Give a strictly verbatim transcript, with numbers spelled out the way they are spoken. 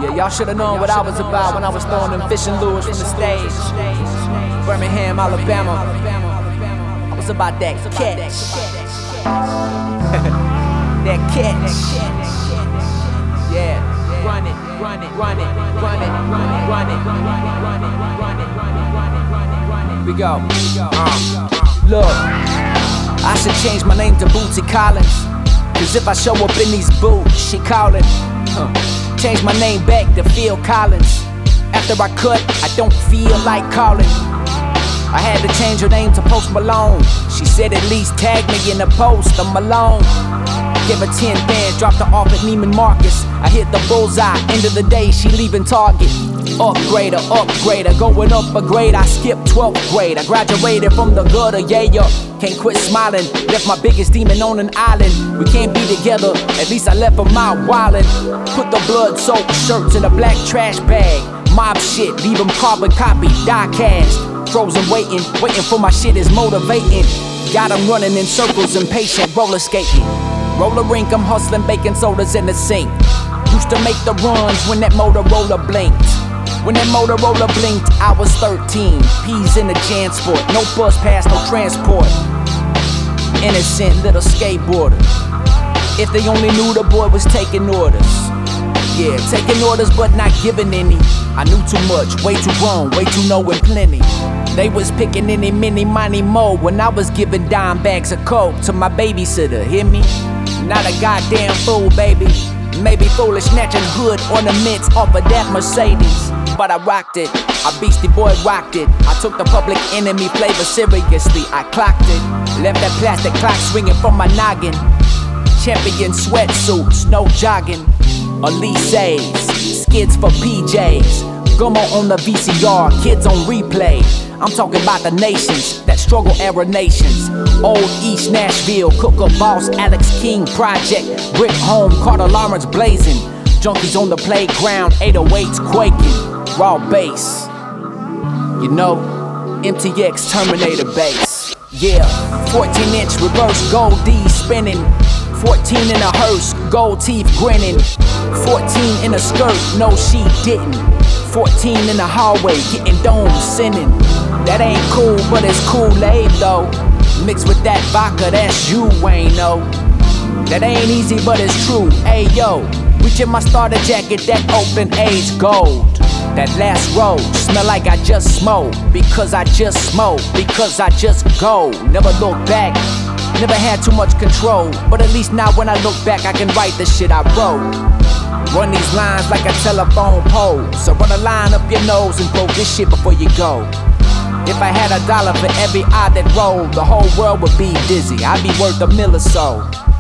Yeah, y'all should've known what I was about when I was throwing them fishing lures from the stage. Birmingham, Alabama. I was about that catch. That catch. Yeah. Run it, run it, run it, run it, run it, run it, run it, run it, run it, run it, run it, run it, run it. We go. Uh, look, I should change my name to Bootsy Collins. Cause if I show up in these boots, she callin'. Huh. Change my name back to Phil Collins. After I cut, I don't feel like calling. I had to change her name to Post Malone. She said at least tag me in the post, I'm alone. Give her ten bands, dropped her off at Neiman Marcus. I hit the bullseye, end of the day, she leaving Target. Upgrader, upgrader, going up a grade. I skipped twelfth grade, I graduated from the gutter, yeah, yeah. Can't quit smiling, left my biggest demon on an island. We can't be together, at least I left her my wallet. Put the blood-soaked shirts in a black trash bag. Mob shit, leave them carbon copy, die cast. Frozen waiting, waiting for my shit is motivating. Got them running in circles, impatient, roller skating. Roller rink, I'm hustling baking sodas in the sink. Used to make the runs when that Motorola blinked. When that Motorola blinked, I was thirteen. P's in the Jansport, no bus pass, no transport. Innocent little skateboarder. If they only knew the boy was taking orders. Yeah, taking orders but not giving any. I knew too much, way too wrong, way too knowing plenty. They was picking any, mini, money, mo when I was giving dime bags of coke to my babysitter, hear me? Not a goddamn fool, baby. Maybe foolish snatching hood ornaments off of that Mercedes. But I rocked it, I Beastie Boy rocked it. I took the Public Enemy flavor seriously, I clocked it. Left that plastic clock swinging from my noggin. Champion sweatsuits, no jogging. Elise's, skids for P Js. Gummo on the V C R, kids on replay. I'm talking about the nations, that struggle era nations. Old East Nashville, Cooker Boss, Alex King Project, Brick Home, Carter Lawrence blazing. Junkies on the playground, eight oh eights quaking. Raw bass, you know, M T X Terminator bass. Yeah, fourteen inch reverse gold D spinning. fourteen in a hearse, gold teeth grinning. fourteen in a skirt, no she didn't. fourteen in the hallway, getting domes sinning. That ain't cool, but it's Kool-Aid though. Mixed with that vodka, that's you, Wayno. That ain't easy, but it's true. Hey yo, reaching my starter jacket, that open age gold. That last roll, smell like I just smoked. Because I just smoke, because I just go. Never look back, never had too much control. But at least now when I look back, I can write the shit I wrote. Run these lines like a telephone pole. So run a line up your nose and throw this shit before you go. If I had a dollar for every eye that rolled, the whole world would be dizzy. I'd be worth a mill or so.